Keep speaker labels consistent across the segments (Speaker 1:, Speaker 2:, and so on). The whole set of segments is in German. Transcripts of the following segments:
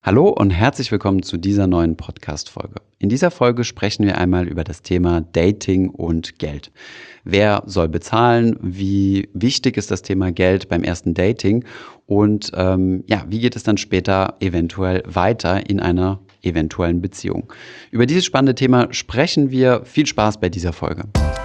Speaker 1: Hallo und herzlich willkommen zu dieser neuen Podcast-Folge. In dieser Folge sprechen wir einmal über das Thema Dating und Geld. Wer soll bezahlen? Wie wichtig ist das Thema Geld beim ersten Dating? Und wie geht es dann später eventuell weiter in einer eventuellen Beziehung? Über dieses spannende Thema sprechen wir. Viel Spaß bei dieser Folge.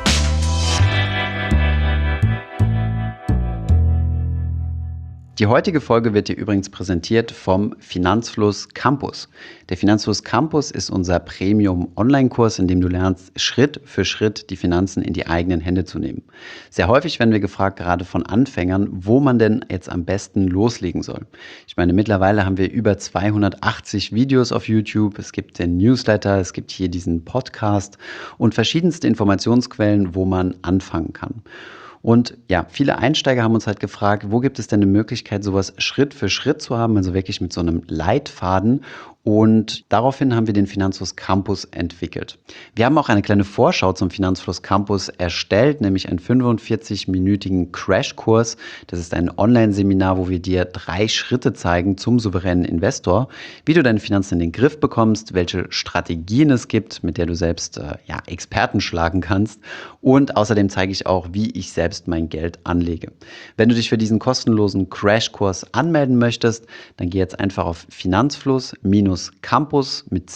Speaker 1: Die heutige Folge wird dir übrigens präsentiert vom Finanzfluss Campus. Der Finanzfluss Campus ist unser Premium-Online-Kurs, in dem du lernst, Schritt für Schritt die Finanzen in die eigenen Hände zu nehmen. Sehr häufig werden wir gefragt, gerade von Anfängern, wo man denn jetzt am besten loslegen soll. Ich meine, mittlerweile haben wir über 280 Videos auf YouTube, es gibt den Newsletter, es gibt hier diesen Podcast und verschiedenste Informationsquellen, wo man anfangen kann. Und ja, viele Einsteiger haben uns halt gefragt, wo gibt es denn eine Möglichkeit, sowas Schritt für Schritt zu haben, also wirklich mit so einem Leitfaden. Und daraufhin haben wir den Finanzfluss Campus entwickelt. Wir haben auch eine kleine Vorschau zum Finanzfluss Campus erstellt, nämlich einen 45-minütigen Crashkurs. Das ist ein Online-Seminar, wo wir dir 3 Schritte zeigen zum souveränen Investor, wie du deine Finanzen in den Griff bekommst, welche Strategien es gibt, mit der du selbst Experten schlagen kannst. Und außerdem zeige ich auch, wie ich selbst mein Geld anlege. Wenn du dich für diesen kostenlosen Crashkurs anmelden möchtest, dann geh jetzt einfach auf finanzfluss-campus mit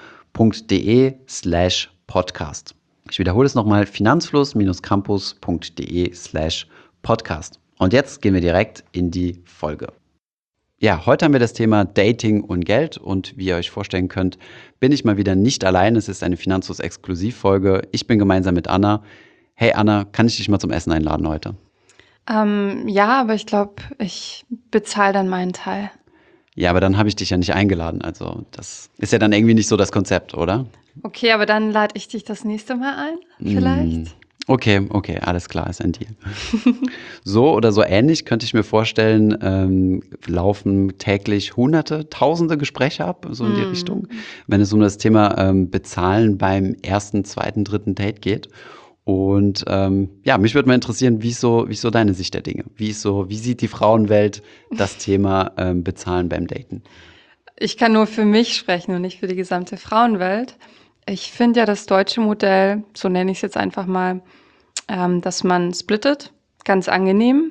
Speaker 1: c.de/podcast. Ich wiederhole es nochmal, finanzfluss-campus.de/podcast. Und jetzt gehen wir direkt in die Folge. Ja, heute haben wir das Thema Dating und Geld und wie ihr euch vorstellen könnt, bin ich mal wieder nicht allein. Es ist eine Finanzfluss-Exklusivfolge. Ich bin gemeinsam mit Anna. Hey Anna, kann ich dich mal zum Essen einladen heute?
Speaker 2: Ja, aber ich glaube, ich bezahle dann meinen Teil.
Speaker 1: Ja, aber dann habe ich dich ja nicht eingeladen. Also das ist ja dann irgendwie nicht so das Konzept, oder?
Speaker 2: Okay, aber dann lade ich dich das nächste Mal ein, vielleicht?
Speaker 1: Okay, alles klar, ist ein Deal. So oder so ähnlich könnte ich mir vorstellen, laufen täglich Hunderte, Tausende Gespräche ab, so in die Richtung, wenn es um das Thema Bezahlen beim ersten, zweiten, dritten Date geht. Und mich würde mal interessieren, wie ist so deine Sicht der Dinge? Wie sieht die Frauenwelt das Thema Bezahlen beim Daten?
Speaker 2: Ich kann nur für mich sprechen und nicht für die gesamte Frauenwelt. Ich finde ja das deutsche Modell, so nenne ich es jetzt einfach mal, dass man splittet, ganz angenehm,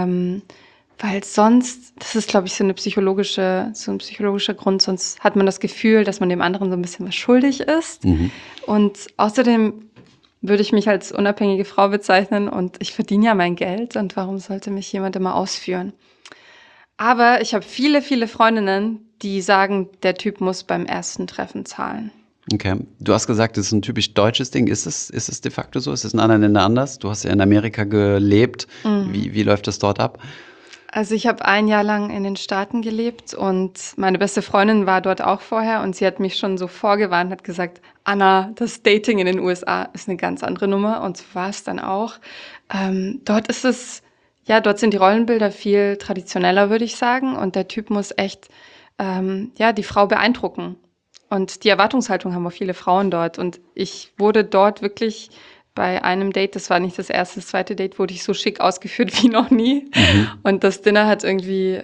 Speaker 2: weil sonst, das ist, glaube ich, so ein psychologischer Grund, sonst hat man das Gefühl, dass man dem anderen so ein bisschen was schuldig ist. Und außerdem würde ich mich als unabhängige Frau bezeichnen und ich verdiene ja mein Geld und warum sollte mich jemand immer ausführen? Aber ich habe viele, viele Freundinnen, die sagen, der Typ muss beim ersten Treffen zahlen.
Speaker 1: Okay. Du hast gesagt, das ist ein typisch deutsches Ding. Ist es de facto so? Ist es in anderen Ländern anders? Du hast ja in Amerika gelebt. Wie läuft das dort ab?
Speaker 2: Also ich habe 1 Jahr lang in den Staaten gelebt und meine beste Freundin war dort auch vorher und sie hat mich schon so vorgewarnt, hat gesagt, Anna, das Dating in den USA ist eine ganz andere Nummer und so war es dann auch. Dort sind die Rollenbilder viel traditioneller, würde ich sagen, und der Typ muss echt die Frau beeindrucken. Und die Erwartungshaltung haben auch viele Frauen dort. Und ich wurde dort wirklich bei einem Date, das war nicht das erste, das zweite Date, wurde ich so schick ausgeführt wie noch nie. Und das Dinner hat irgendwie,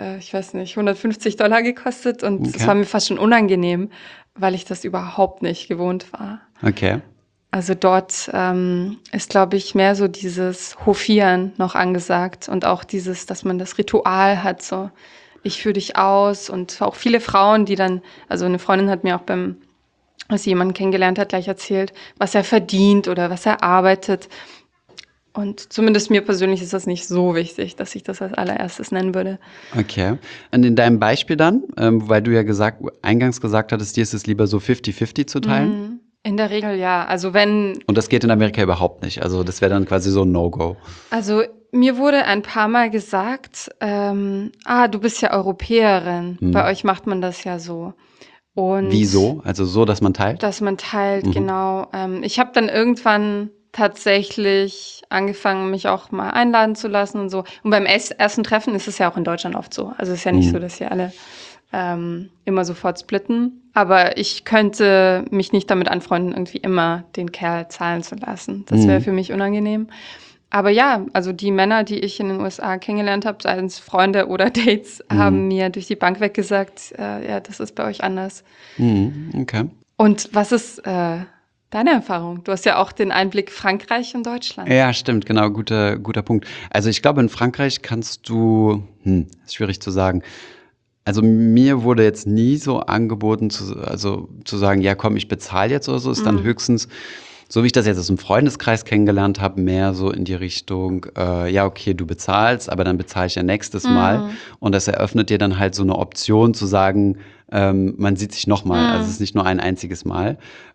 Speaker 2: $150 gekostet. Und es war mir fast schon unangenehm, weil ich das überhaupt nicht gewohnt war.
Speaker 1: Okay.
Speaker 2: Also dort ist, glaube ich, mehr so dieses Hofieren noch angesagt. Und auch dieses, dass man das Ritual hat, so ich führe dich aus, und auch viele Frauen, die dann, also eine Freundin hat mir auch als sie jemanden kennengelernt hat, gleich erzählt, was er verdient oder was er arbeitet. Und zumindest mir persönlich ist das nicht so wichtig, dass ich das als allererstes nennen würde.
Speaker 1: Okay. Und in deinem Beispiel dann, weil du ja eingangs gesagt hattest, dir ist es lieber so 50-50 zu teilen?
Speaker 2: In der Regel ja. Also wenn.
Speaker 1: Und das geht in Amerika überhaupt nicht. Also das wäre dann quasi so ein No-Go.
Speaker 2: Also mir wurde ein paar Mal gesagt, du bist ja Europäerin. Bei euch macht man das ja so. Und
Speaker 1: wieso? Also so, dass man teilt?
Speaker 2: Dass man teilt, genau. Ich habe dann irgendwann tatsächlich angefangen, mich auch mal einladen zu lassen und so. Und beim ersten Treffen ist es ja auch in Deutschland oft so. Also es ist ja nicht so, dass wir alle immer sofort splitten. Aber ich könnte mich nicht damit anfreunden, irgendwie immer den Kerl zahlen zu lassen. Das wäre für mich unangenehm. Aber ja, also die Männer, die ich in den USA kennengelernt habe, seien es Freunde oder Dates, haben mir durch die Bank weg gesagt, ja, das ist bei euch anders.
Speaker 1: Okay.
Speaker 2: Und was ist deine Erfahrung? Du hast ja auch den Einblick Frankreich und Deutschland.
Speaker 1: Ja, stimmt, genau, guter Punkt. Also ich glaube, in Frankreich kannst du, ist schwierig zu sagen. Also mir wurde jetzt nie so angeboten, zu sagen, ja komm, ich bezahle jetzt oder so, ist dann höchstens, so wie ich das jetzt aus dem Freundeskreis kennengelernt habe, mehr so in die Richtung, ja okay, du bezahlst, aber dann bezahle ich ja nächstes Mal. Und das eröffnet dir dann halt so eine Option zu sagen, man sieht sich nochmal, also es ist nicht nur ein einziges Mal.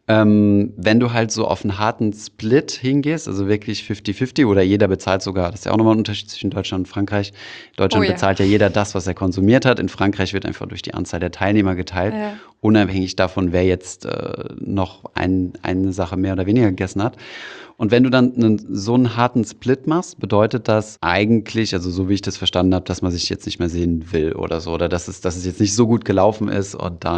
Speaker 1: Wenn du halt so auf einen harten Split hingehst, also wirklich 50-50 oder jeder bezahlt sogar, das ist ja auch nochmal ein Unterschied zwischen Deutschland und Frankreich. In Deutschland
Speaker 2: Oh ja.
Speaker 1: bezahlt ja jeder das, was er konsumiert hat. In Frankreich wird einfach durch die Anzahl der Teilnehmer geteilt,
Speaker 2: Ja.
Speaker 1: unabhängig davon, wer jetzt noch eine Sache mehr oder weniger gegessen hat. Und wenn du dann so einen harten Split machst, bedeutet das eigentlich, also so wie ich das verstanden habe, dass man sich jetzt nicht mehr sehen will oder so, oder dass es jetzt nicht so gut gelaufen ist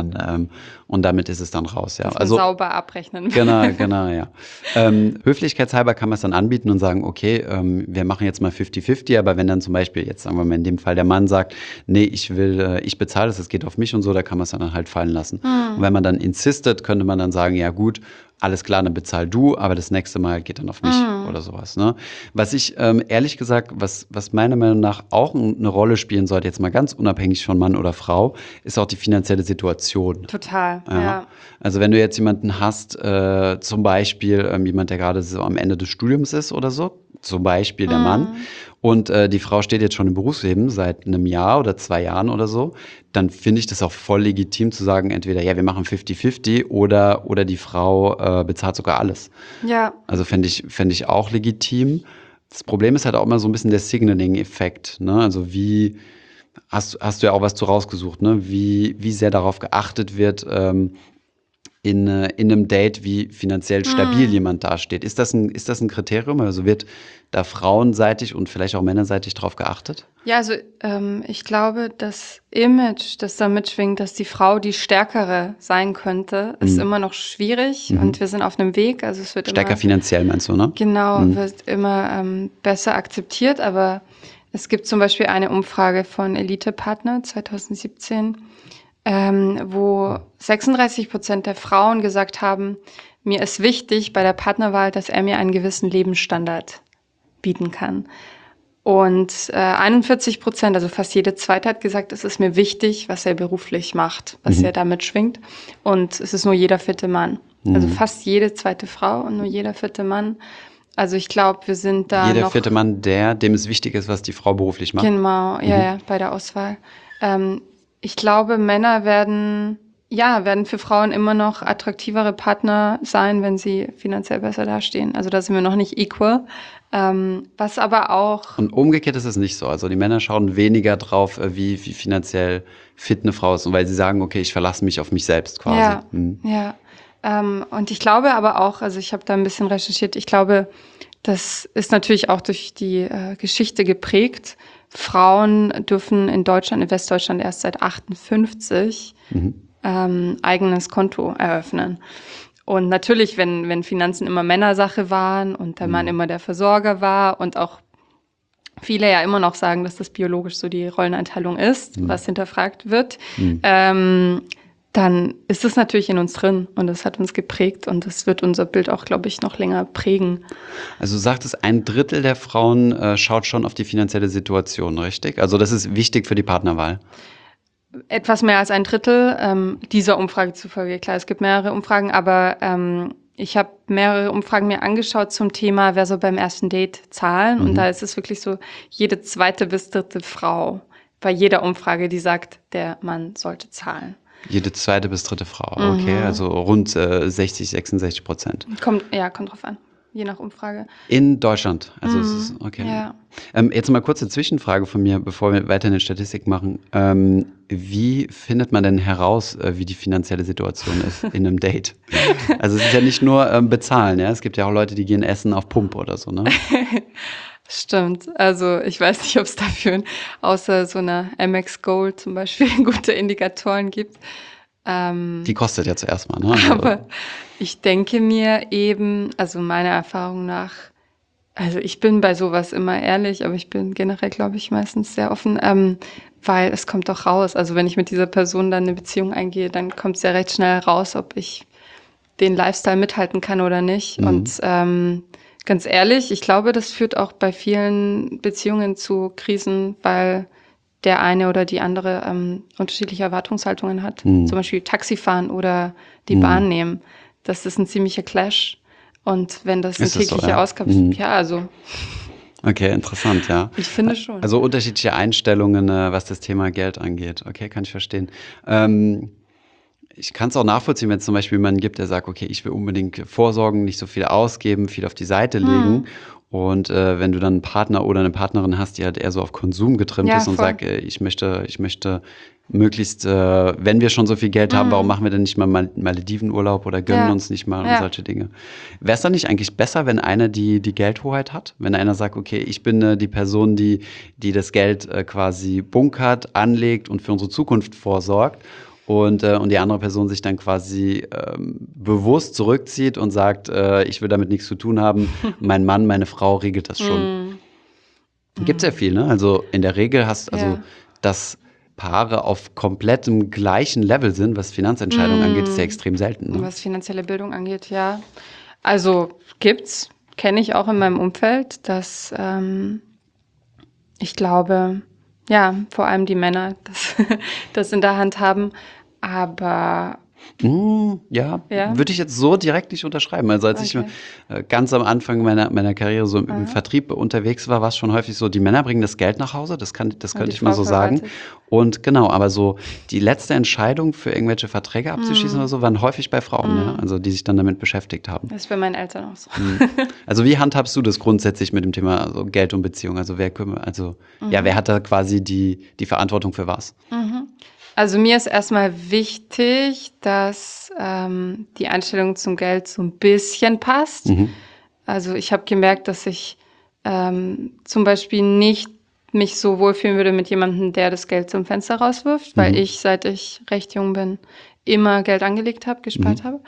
Speaker 1: und damit ist es dann raus. Ja.
Speaker 2: Dass man
Speaker 1: Also
Speaker 2: sauber abrechnen will.
Speaker 1: Genau, ja. Höflichkeitshalber kann man es dann anbieten und sagen, okay, wir machen jetzt mal 50-50, aber wenn dann zum Beispiel, jetzt sagen wir mal in dem Fall, der Mann sagt, nee, ich bezahle das, es geht auf mich und so, da kann man es dann halt fallen lassen. Und wenn man dann insistet, könnte man dann sagen, ja gut, alles klar, dann bezahl du, aber das nächste Mal geht dann auf mich oder sowas. Ne? Was ich ehrlich gesagt, was meiner Meinung nach auch eine Rolle spielen sollte, jetzt mal ganz unabhängig von Mann oder Frau, ist auch die finanzielle Situation.
Speaker 2: Total,
Speaker 1: Ja.
Speaker 2: ja.
Speaker 1: Also wenn du jetzt jemanden hast, zum Beispiel jemand, der gerade so am Ende des Studiums ist oder so, zum Beispiel der Mann, und die Frau steht jetzt schon im Berufsleben seit einem Jahr oder 2 Jahren oder so, dann finde ich das auch voll legitim zu sagen, entweder ja, wir machen 50-50 oder die Frau bezahlt sogar alles.
Speaker 2: Ja,
Speaker 1: Also fände ich auch legitim. Das Problem ist halt auch immer so ein bisschen der Signaling-Effekt. Ne? Also wie, hast du ja auch was zu rausgesucht, ne? Wie sehr darauf geachtet wird, in einem Date, wie finanziell stabil jemand dasteht. Ist das ein Kriterium? Also wird da frauenseitig und vielleicht auch männerseitig drauf geachtet?
Speaker 2: ja, also ich glaube, das Image, das da mitschwingt, dass die Frau die Stärkere sein könnte, ist immer noch schwierig und wir sind auf einem Weg. Also es wird
Speaker 1: Stärker
Speaker 2: immer,
Speaker 1: finanziell, meinst du, ne?
Speaker 2: genau, wird immer besser akzeptiert, aber es gibt zum Beispiel eine Umfrage von Elite Partner 2017, wo 36% der Frauen gesagt haben, mir ist wichtig bei der Partnerwahl, dass er mir einen gewissen Lebensstandard bieten kann. Und 41%, also fast jede Zweite, hat gesagt, es ist mir wichtig, was er beruflich macht, was er da mitschwingt. Und es ist nur jeder 4. Mann. Also fast jede zweite Frau und nur jeder 4. Mann. Also ich glaube, wir sind da
Speaker 1: Jeder
Speaker 2: noch...
Speaker 1: 4. Mann, dem es wichtig ist, was die Frau beruflich macht.
Speaker 2: Genau, ja, bei der Auswahl. Ich glaube, Männer werden für Frauen immer noch attraktivere Partner sein, wenn sie finanziell besser dastehen. Also da sind wir noch nicht equal. Was aber auch...
Speaker 1: Und umgekehrt ist es nicht so. Also die Männer schauen weniger drauf, wie finanziell fit eine Frau ist. Und weil sie sagen, okay, ich verlasse mich auf mich selbst quasi.
Speaker 2: Ja, ja. Und ich glaube aber auch, also ich habe da ein bisschen recherchiert, ich glaube, das ist natürlich auch durch die Geschichte geprägt. Frauen dürfen in Deutschland, in Westdeutschland erst seit 58 eigenes Konto eröffnen. Und natürlich, wenn Finanzen immer Männersache waren und der Mann immer der Versorger war und auch viele ja immer noch sagen, dass das biologisch so die Rolleneinteilung ist, was hinterfragt wird, dann ist es natürlich in uns drin und das hat uns geprägt und das wird unser Bild auch, glaube ich, noch länger prägen.
Speaker 1: Also du sagtest, 1/3 der Frauen schaut schon auf die finanzielle Situation, richtig? Also das ist wichtig für die Partnerwahl.
Speaker 2: Etwas mehr als 1/3 dieser Umfrage zufolge. Klar, es gibt mehrere Umfragen, aber ich habe mehrere Umfragen mir angeschaut zum Thema, wer soll beim ersten Date zahlen. Und da ist es wirklich so, jede 2. bis 3. Frau bei jeder Umfrage, die sagt, der Mann sollte zahlen.
Speaker 1: Jede 2. bis 3. Frau, okay, also rund 60-66%.
Speaker 2: Kommt drauf an, je nach Umfrage.
Speaker 1: In Deutschland, also es ist, okay.
Speaker 2: Ja.
Speaker 1: Jetzt mal kurz eine Zwischenfrage von mir, bevor wir weiter eine Statistik machen. Wie findet man denn heraus, wie die finanzielle Situation ist in einem Date? Also es ist ja nicht nur bezahlen, ja, es gibt ja auch Leute, die gehen essen auf Pump oder so, ne?
Speaker 2: Stimmt. Also ich weiß nicht, ob es dafür außer so einer Amex Gold zum Beispiel gute Indikatoren gibt.
Speaker 1: Die kostet ja zuerst mal, ne? Also,
Speaker 2: Aber ich denke mir eben, also meiner Erfahrung nach, Also ich bin bei sowas immer ehrlich, aber ich bin generell, glaube ich, meistens sehr offen, weil es kommt doch raus. Also wenn ich mit dieser Person dann eine Beziehung eingehe, dann kommt es ja recht schnell raus, ob ich den Lifestyle mithalten kann oder nicht. Und ganz ehrlich, ich glaube, das führt auch bei vielen Beziehungen zu Krisen, weil der eine oder die andere unterschiedliche Erwartungshaltungen hat. Zum Beispiel Taxifahren oder die Bahn nehmen. Das ist ein ziemlicher Clash. Und wenn das eine
Speaker 1: Ist das so,
Speaker 2: tägliche
Speaker 1: ja?
Speaker 2: Ausgabe ja, also
Speaker 1: Okay, interessant, ja.
Speaker 2: ich finde schon.
Speaker 1: Also unterschiedliche Einstellungen, was das Thema Geld angeht. Okay, kann ich verstehen. Ich kann es auch nachvollziehen, wenn es zum Beispiel jemanden gibt, der sagt, okay, ich will unbedingt vorsorgen, nicht so viel ausgeben, viel auf die Seite legen. Und wenn du dann einen Partner oder eine Partnerin hast, die halt eher so auf Konsum getrimmt
Speaker 2: Ja,
Speaker 1: ist und
Speaker 2: voll.
Speaker 1: sagt, ich möchte möglichst, wenn wir schon so viel Geld haben, warum machen wir denn nicht mal Maledivenurlaub oder gönnen
Speaker 2: Ja.
Speaker 1: uns nicht mal und
Speaker 2: Ja.
Speaker 1: solche Dinge. Wäre es dann nicht eigentlich besser, wenn einer die Geldhoheit hat? Wenn einer sagt, okay, ich bin die Person, die das Geld quasi bunkert, anlegt und für unsere Zukunft vorsorgt und die andere Person sich dann quasi bewusst zurückzieht und sagt, ich will damit nichts zu tun haben, mein Mann, meine Frau regelt das schon. Gibt's ja viel, ne? Also in der Regel
Speaker 2: Ja.
Speaker 1: dass Paare auf komplettem gleichen Level sind, was Finanzentscheidungen angeht, ist ja extrem selten, ne?
Speaker 2: Was finanzielle Bildung angeht, ja. Also gibt's, kenne ich auch in meinem Umfeld, dass ich glaube, ja, vor allem die Männer das in der Hand haben. Aber
Speaker 1: Ja,
Speaker 2: Ja?
Speaker 1: würde ich jetzt so direkt nicht unterschreiben. Also als ich
Speaker 2: Okay.
Speaker 1: ganz am Anfang meiner Karriere so im Vertrieb unterwegs war, war es schon häufig so, die Männer bringen das Geld nach Hause, das könnte
Speaker 2: die
Speaker 1: ich mal
Speaker 2: Frau
Speaker 1: so sagen.
Speaker 2: verwaltet.
Speaker 1: Und genau, aber so die letzte Entscheidung für irgendwelche Verträge abzuschließen oder so, waren häufig bei Frauen, ja? Also die sich dann damit beschäftigt haben.
Speaker 2: Das ist bei meinen Eltern auch so.
Speaker 1: Also wie handhabst du das grundsätzlich mit dem Thema also Geld und Beziehung? Also wer hat da quasi die Verantwortung für was?
Speaker 2: Also mir ist erstmal wichtig, dass die Einstellung zum Geld so ein bisschen passt. Also ich habe gemerkt, dass ich zum Beispiel nicht mich so wohlfühlen würde mit jemandem, der das Geld zum Fenster rauswirft, weil ich, seit ich recht jung bin, immer Geld angelegt habe, gespart habe.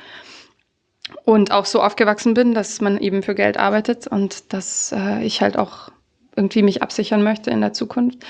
Speaker 2: Und auch so aufgewachsen bin, dass man eben für Geld arbeitet und dass ich halt auch irgendwie mich absichern möchte in der Zukunft.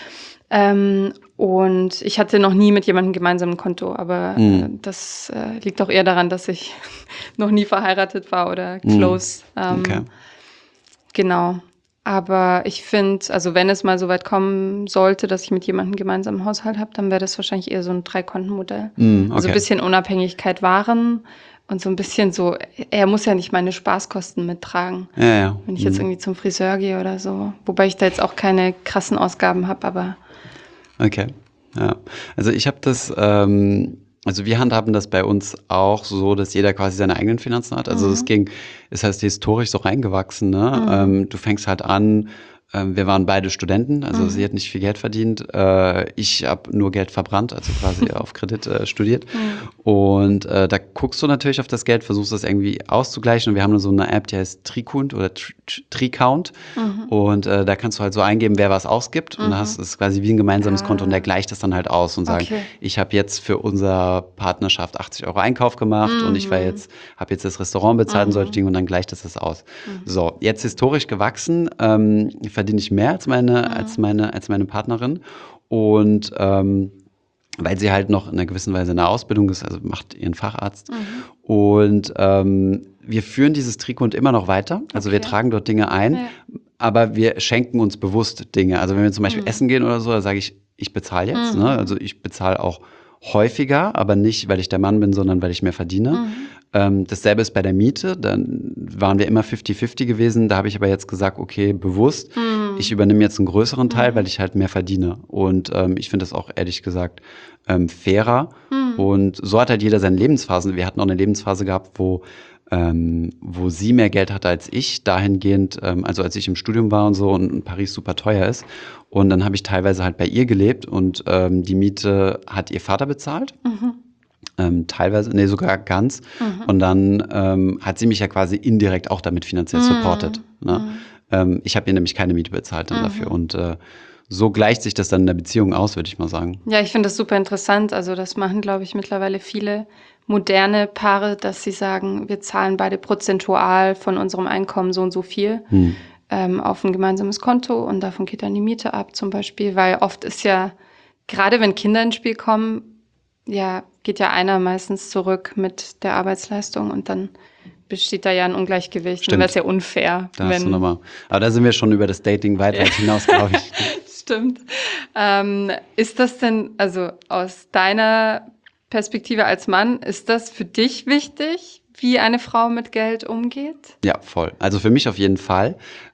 Speaker 2: Und ich hatte noch nie mit jemandem gemeinsam ein Konto, aber das liegt auch eher daran, dass ich noch nie verheiratet war oder close.
Speaker 1: Okay.
Speaker 2: Genau. Aber ich finde, also wenn es mal so weit kommen sollte, dass ich mit jemandem gemeinsam einen Haushalt habe, dann wäre das wahrscheinlich eher so ein Drei-Konten-Modell. Also
Speaker 1: okay.
Speaker 2: ein bisschen Unabhängigkeit wahren und so ein bisschen so, er muss ja nicht meine Spaßkosten mittragen,
Speaker 1: Ja.
Speaker 2: wenn ich jetzt irgendwie zum Friseur gehe oder so. Wobei ich da jetzt auch keine krassen Ausgaben habe, aber
Speaker 1: Okay, ja. Also ich habe also wir handhaben das bei uns auch so, dass jeder quasi seine eigenen Finanzen hat. Also es heißt historisch so reingewachsen, ne? Du fängst halt an, wir waren beide Studenten, also sie hat nicht viel Geld verdient. Ich habe nur Geld verbrannt, also quasi auf Kredit studiert. Und da guckst du natürlich auf das Geld, versuchst das irgendwie auszugleichen. Und wir haben so eine App, die heißt Tricount oder Tricount. Und da kannst du halt so eingeben, wer was ausgibt. Und da hast es quasi wie ein gemeinsames Konto und der gleicht das dann halt aus und sagt,
Speaker 2: Okay.
Speaker 1: ich habe jetzt für unsere Partnerschaft 80 Euro Einkauf gemacht und ich habe jetzt das Restaurant bezahlt und solche Dinge und dann gleicht das aus. So, jetzt historisch gewachsen, verdiene ich mehr als meine Partnerin und weil sie halt noch in einer gewissen Weise in der Ausbildung ist, also macht ihren Facharzt. Und wir führen dieses Trikot immer noch weiter. Also wir
Speaker 2: Okay.
Speaker 1: tragen dort Dinge ein,
Speaker 2: Ja.
Speaker 1: aber wir schenken uns bewusst Dinge. Also wenn wir zum Beispiel essen gehen oder so, da sage ich bezahle jetzt. Ne? Also ich bezahle auch häufiger, aber nicht, weil ich der Mann bin, sondern weil ich mehr verdiene. Dasselbe ist bei der Miete. Dann waren wir immer 50-50 gewesen. Da habe ich aber jetzt gesagt, okay, bewusst, ich übernehme jetzt einen größeren Teil, weil ich halt mehr verdiene. Und ich finde das auch ehrlich gesagt fairer. Und so hat halt jeder seine Lebensphasen. Wir hatten auch eine Lebensphase gehabt, wo sie mehr Geld hatte als ich, dahingehend, also als ich im Studium war und so und Paris super teuer ist. Und dann habe ich teilweise halt bei ihr gelebt und die Miete hat ihr Vater bezahlt. Teilweise, nee, sogar ganz. Und dann hat sie mich ja quasi indirekt auch damit finanziell supportet. Ne? Ich habe ihr nämlich keine Miete bezahlt dann dafür. Und so gleicht sich das dann in der Beziehung aus, würde ich mal sagen.
Speaker 2: Ja, ich finde das super interessant. Also das machen, glaube ich, mittlerweile viele moderne Paare, dass sie sagen, wir zahlen beide prozentual von unserem Einkommen so und so viel. auf ein gemeinsames Konto und davon geht dann die Miete ab zum Beispiel, weil oft ist ja, gerade wenn Kinder ins Spiel kommen, ja, geht ja einer meistens zurück mit der Arbeitsleistung und dann besteht da ja ein Ungleichgewicht.
Speaker 1: Stimmt.
Speaker 2: Und das ist ja unfair.
Speaker 1: Da hast du nochmal. Aber da sind wir schon über das Dating weit hinaus, glaube ich.
Speaker 2: Stimmt. Ist das denn, also aus deiner Perspektive als Mann, ist das für dich wichtig, wie eine Frau mit Geld umgeht?
Speaker 1: Ja, voll. Also für mich auf jeden Fall.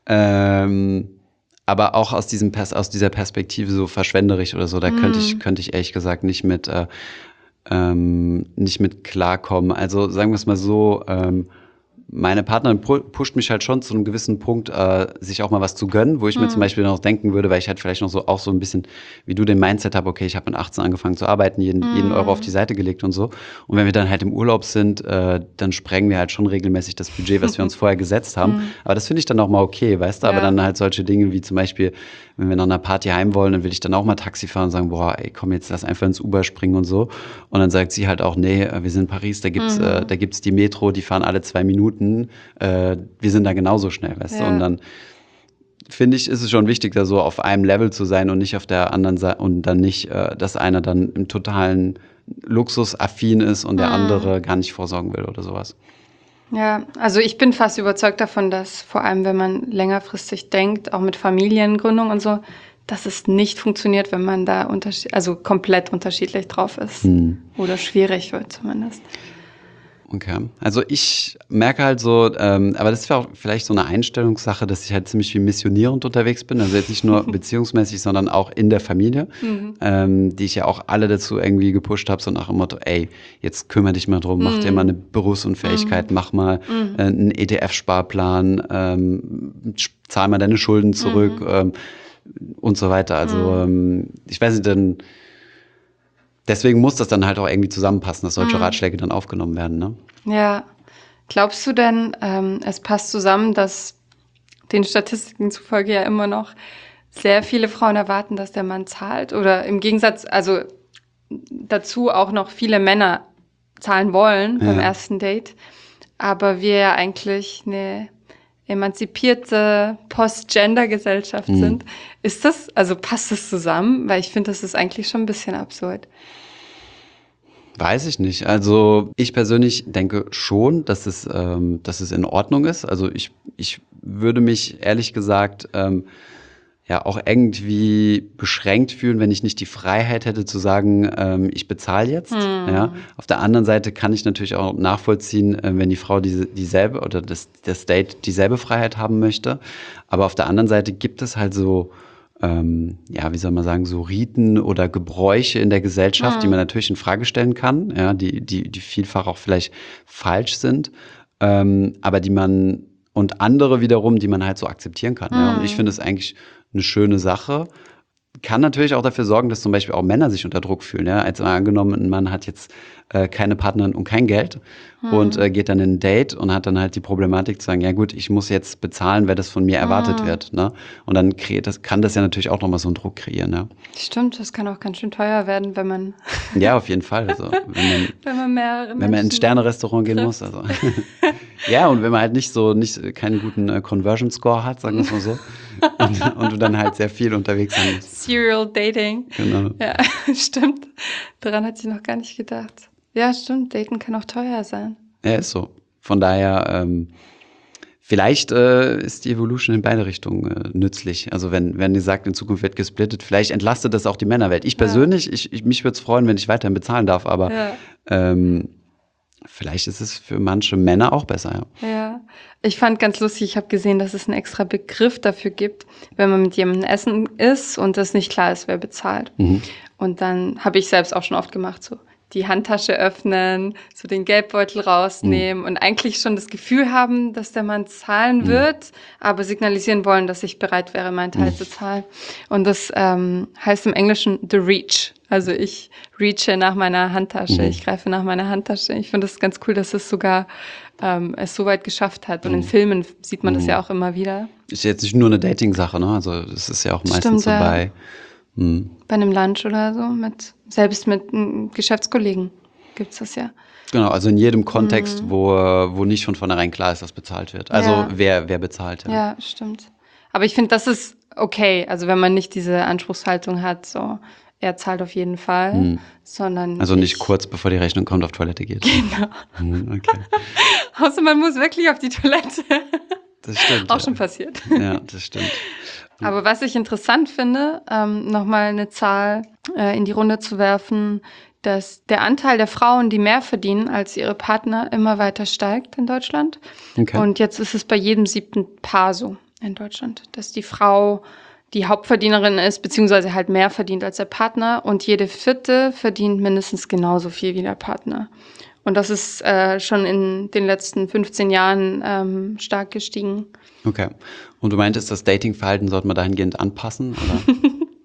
Speaker 1: Aber auch aus dieser Perspektive so verschwenderisch oder so, da könnte ich ehrlich gesagt nicht mit klarkommen. Also sagen wir es mal so, meine Partnerin pusht mich halt schon zu einem gewissen Punkt, sich auch mal was zu gönnen, wo ich mir zum Beispiel noch denken würde, weil ich halt vielleicht noch so auch so ein bisschen, wie du den Mindset habe, okay, ich habe mit 18 angefangen zu arbeiten, jeden Euro auf die Seite gelegt und so. Und wenn wir dann halt im Urlaub sind, dann sprengen wir halt schon regelmäßig das Budget, was wir uns vorher gesetzt haben. Aber das finde ich dann auch mal okay, weißt du? Aber dann halt solche Dinge wie zum Beispiel, wenn wir nach einer Party heim wollen, dann will ich dann auch mal Taxi fahren und sagen, boah, ey, komm, jetzt lass einfach ins Uber springen und so. Und dann sagt sie halt auch, nee, wir sind in Paris, da gibt's die Metro, die fahren alle 2 Minuten. Wir sind da genauso schnell, weißt du? Und dann finde ich, ist es schon wichtig, da so auf einem Level zu sein und nicht auf der anderen Seite und dann nicht, dass einer dann im totalen Luxusaffin ist und der andere gar nicht vorsorgen will oder sowas.
Speaker 2: Ja, also ich bin fast überzeugt davon, dass vor allem, wenn man längerfristig denkt, auch mit Familiengründung und so, dass es nicht funktioniert, wenn man da komplett unterschiedlich drauf ist. Oder schwierig wird zumindest.
Speaker 1: Okay, also ich merke halt so, aber das ist ja auch vielleicht so eine Einstellungssache, dass ich halt ziemlich wie missionierend unterwegs bin, also jetzt nicht nur beziehungsmäßig, sondern auch in der Familie, die ich ja auch alle dazu irgendwie gepusht habe, so nach dem Motto, ey, jetzt kümmere dich mal drum, mach dir mal eine Berufsunfähigkeit, mach mal einen ETF-Sparplan, zahl mal deine Schulden zurück und so weiter. Also ich weiß nicht, dann deswegen muss das dann halt auch irgendwie zusammenpassen, dass solche Ratschläge dann aufgenommen werden, ne?
Speaker 2: Ja. Glaubst du denn, es passt zusammen, dass den Statistiken zufolge ja immer noch sehr viele Frauen erwarten, dass der Mann zahlt? Oder im Gegensatz, also dazu auch noch viele Männer zahlen wollen beim ersten Date, aber wir ja eigentlich eine emanzipierte Post-Gender-Gesellschaft sind. Passt das zusammen? Weil ich finde, das ist eigentlich schon ein bisschen absurd.
Speaker 1: Weiß ich nicht. Also ich persönlich denke schon, dass es in Ordnung ist. Also ich würde mich ehrlich gesagt ja auch irgendwie beschränkt fühlen, wenn ich nicht die Freiheit hätte zu sagen, ich bezahle jetzt. Ja. Auf der anderen Seite kann ich natürlich auch nachvollziehen, wenn die Frau dieselbe oder das Date dieselbe Freiheit haben möchte. Aber auf der anderen Seite gibt es halt so wie soll man sagen, so Riten oder Gebräuche in der Gesellschaft, die man natürlich in Frage stellen kann, ja, die vielfach auch vielleicht falsch sind, aber und andere wiederum, die man halt so akzeptieren kann. Ja. Und ich finde es eigentlich eine schöne Sache. Kann natürlich auch dafür sorgen, dass zum Beispiel auch Männer sich unter Druck fühlen. Ja? Als angenommen, ein Mann hat jetzt keine Partnerin und kein Geld und geht dann in ein Date und hat dann halt die Problematik zu sagen, ja gut, ich muss jetzt bezahlen, weil das von mir erwartet wird. Ne? Und dann kann das ja natürlich auch nochmal so einen Druck kreieren. Ja?
Speaker 2: Stimmt, das kann auch ganz schön teuer werden, wenn man
Speaker 1: ja, auf jeden Fall. Also, wenn man ins Sterne-Restaurant gehen muss. Also. Ja, und wenn man halt keinen guten Conversion Score hat, sagen wir es mal so. Und du dann halt sehr viel unterwegs sein musst.
Speaker 2: Serial Dating.
Speaker 1: Genau.
Speaker 2: Ja, stimmt. Daran hatte ich noch gar nicht gedacht. Ja, stimmt. Daten kann auch teuer sein.
Speaker 1: Ja, ist so. Von daher, vielleicht ist die Evolution in beide Richtungen nützlich. Also wenn ihr sagt, in Zukunft wird gesplittet, vielleicht entlastet das auch die Männerwelt. Ich persönlich, mich würde es freuen, wenn ich weiterhin bezahlen darf, aber vielleicht ist es für manche Männer auch besser.
Speaker 2: Ja, ich fand ganz lustig, ich habe gesehen, dass es einen extra Begriff dafür gibt, wenn man mit jemandem essen ist und es nicht klar ist, wer bezahlt. Und dann habe ich selbst auch schon oft gemacht, so die Handtasche öffnen, so den Geldbeutel rausnehmen und eigentlich schon das Gefühl haben, dass der Mann zahlen wird, aber signalisieren wollen, dass ich bereit wäre, meinen Teil zu zahlen. Und das heißt im Englischen the reach. Also ich reache nach meiner Handtasche, ich greife nach meiner Handtasche. Ich finde das ganz cool, dass es sogar es so weit geschafft hat. Und in Filmen sieht man das ja auch immer wieder.
Speaker 1: Ist jetzt nicht nur eine Dating-Sache, ne? Also das ist ja auch meistens so bei
Speaker 2: einem Lunch oder so, selbst mit Geschäftskollegen gibt's das ja.
Speaker 1: Genau, also in jedem Kontext, wo nicht von vornherein klar ist, dass bezahlt wird. Also wer bezahlt.
Speaker 2: Ja, stimmt. Aber ich finde, das ist okay. Also wenn man nicht diese Anspruchshaltung hat, so er zahlt auf jeden Fall, sondern
Speaker 1: also nicht kurz bevor die Rechnung kommt auf Toilette geht.
Speaker 2: Genau.
Speaker 1: Okay.
Speaker 2: Außer man muss wirklich auf die Toilette.
Speaker 1: Das stimmt.
Speaker 2: Auch schon passiert.
Speaker 1: Ja, das stimmt.
Speaker 2: Aber was ich interessant finde, nochmal eine Zahl in die Runde zu werfen, dass der Anteil der Frauen, die mehr verdienen als ihre Partner, immer weiter steigt in Deutschland.
Speaker 1: Okay.
Speaker 2: Und jetzt ist es bei jedem 7. Paar so in Deutschland, dass die Frau die Hauptverdienerin ist, beziehungsweise halt mehr verdient als der Partner. Und jede 4. verdient mindestens genauso viel wie der Partner. Und das ist schon in den letzten 15 Jahren stark gestiegen.
Speaker 1: Okay. Und du meintest, das Datingverhalten sollte man dahingehend anpassen, oder?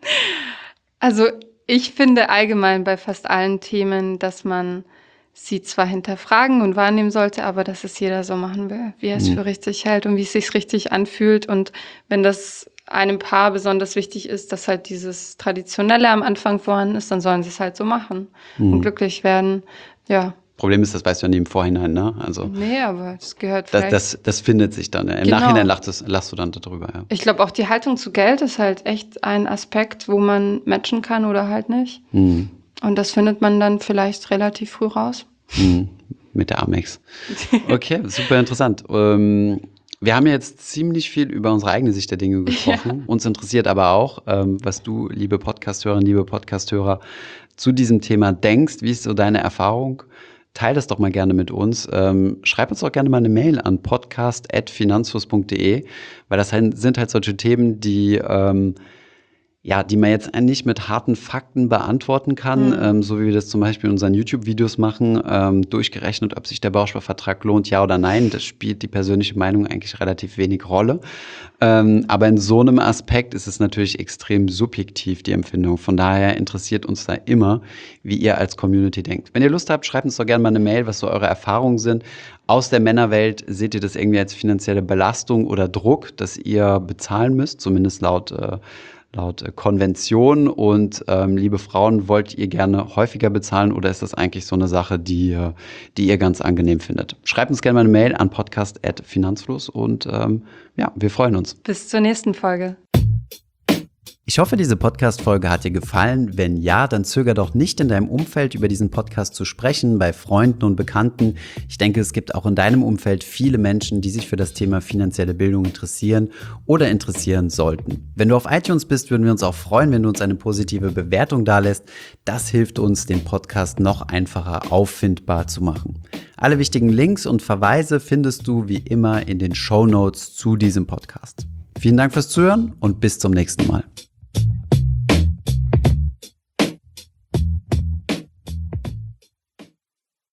Speaker 2: Also ich finde allgemein bei fast allen Themen, dass man sie zwar hinterfragen und wahrnehmen sollte, aber dass es jeder so machen will, wie er es für richtig hält und wie es sich richtig anfühlt. Und wenn das einem Paar besonders wichtig ist, dass halt dieses Traditionelle am Anfang vorhanden ist, dann sollen sie es halt so machen und glücklich werden. Ja.
Speaker 1: Problem ist, das weißt du ja nie im Vorhinein, ne? Also
Speaker 2: Nee, aber es gehört vielleicht.
Speaker 1: das findet sich dann. Im Nachhinein lachst du dann darüber, ja.
Speaker 2: Ich glaube, auch die Haltung zu Geld ist halt echt ein Aspekt, wo man matchen kann oder halt nicht. Und das findet man dann vielleicht relativ früh raus.
Speaker 1: Mit der Amex. Okay, super interessant. Wir haben jetzt ziemlich viel über unsere eigene Sicht der Dinge gesprochen. Uns interessiert aber auch, was du, liebe Podcasthörerinnen, liebe Podcasthörer, zu diesem Thema denkst. Wie ist so deine Erfahrung? Teil das doch mal gerne mit uns. Schreib uns doch gerne mal eine Mail an podcast@finanzfluss.de, weil das sind halt solche Themen, die man jetzt nicht mit harten Fakten beantworten kann, so wie wir das zum Beispiel in unseren YouTube-Videos machen, durchgerechnet, ob sich der Bausparvertrag lohnt, ja oder nein. Das spielt die persönliche Meinung eigentlich relativ wenig Rolle. Aber in so einem Aspekt ist es natürlich extrem subjektiv, die Empfindung. Von daher interessiert uns da immer, wie ihr als Community denkt. Wenn ihr Lust habt, schreibt uns doch gerne mal eine Mail, was so eure Erfahrungen sind. Aus der Männerwelt, seht ihr das irgendwie als finanzielle Belastung oder Druck, dass ihr bezahlen müsst, zumindest laut Konvention, und liebe Frauen, wollt ihr gerne häufiger bezahlen oder ist das eigentlich so eine Sache, die ihr ganz angenehm findet? Schreibt uns gerne mal eine Mail an podcast@finanzfluss und wir freuen uns.
Speaker 2: Bis zur nächsten Folge.
Speaker 1: Ich hoffe, diese Podcast-Folge hat dir gefallen. Wenn ja, dann zöger doch nicht, in deinem Umfeld über diesen Podcast zu sprechen, bei Freunden und Bekannten. Ich denke, es gibt auch in deinem Umfeld viele Menschen, die sich für das Thema finanzielle Bildung interessieren oder interessieren sollten. Wenn du auf iTunes bist, würden wir uns auch freuen, wenn du uns eine positive Bewertung dalässt. Das hilft uns, den Podcast noch einfacher auffindbar zu machen. Alle wichtigen Links und Verweise findest du wie immer in den Shownotes zu diesem Podcast. Vielen Dank fürs Zuhören und bis zum nächsten Mal.